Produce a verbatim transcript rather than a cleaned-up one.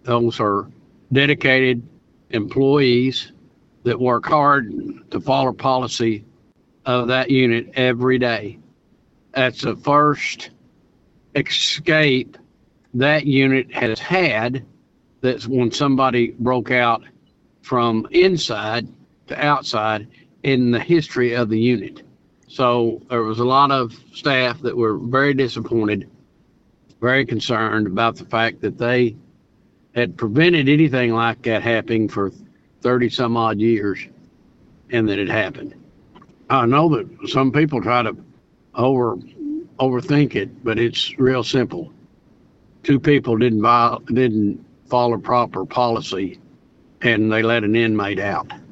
Those are dedicated employees that work hard to follow policy of that unit every day. That's the first escape that unit has had. That's when somebody broke out from inside to outside in the history of the unit. So there was a lot of staff that were very disappointed, very concerned about the fact that they had prevented anything like that happening for thirty some odd years, and that it happened. I know that some people try to over overthink it, but it's real simple. Two people didn't viol- didn't follow proper policy, and they let an inmate out.